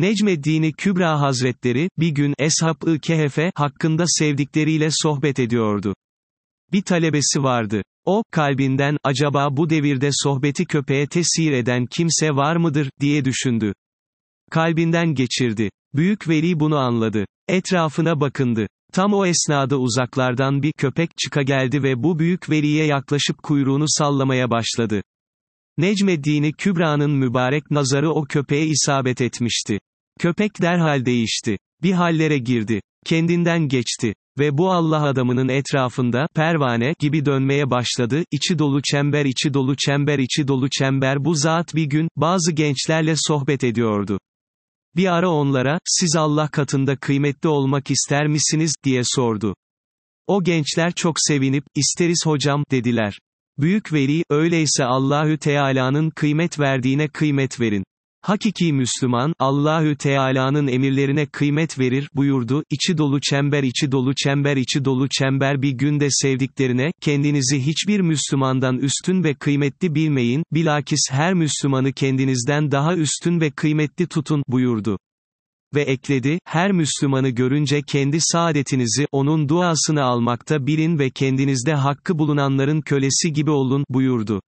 Necmeddin-i Kübra Hazretleri, bir gün Eshab-ı Kehf'e hakkında sevdikleriyle sohbet ediyordu. Bir talebesi vardı. O, kalbinden, acaba bu devirde sohbeti köpeğe tesir eden kimse var mıdır, diye düşündü. Kalbinden geçirdi. Büyük veli bunu anladı. Etrafına bakındı. Tam o esnada uzaklardan bir köpek çıkageldi ve bu büyük veliye yaklaşıp kuyruğunu sallamaya başladı. Necmeddin-i Kübra'nın mübarek nazarı o köpeğe isabet etmişti. Köpek derhal değişti. Bir hallere girdi. Kendinden geçti. Ve bu Allah adamının etrafında, pervane gibi dönmeye başladı, içi dolu çember içi dolu çember içi dolu çember. Bu zat bir gün, bazı gençlerle sohbet ediyordu. Bir ara onlara, siz Allah katında kıymetli olmak ister misiniz, diye sordu. O gençler çok sevinip, isteriz hocam, dediler. Büyük veli, öyleyse Allahü Teala'nın kıymet verdiğine kıymet verin. Hakiki Müslüman, Allahü Teala'nın emirlerine kıymet verir, buyurdu. İçi dolu çember içi dolu çember içi dolu çember. Bir günde sevdiklerine, kendinizi hiçbir Müslümandan üstün ve kıymetli bilmeyin, bilakis her Müslümanı kendinizden daha üstün ve kıymetli tutun, buyurdu. Ve ekledi, her Müslümanı görünce kendi saadetinizi, onun duasını almakta bilin ve kendinizde hakkı bulunanların kölesi gibi olun, buyurdu.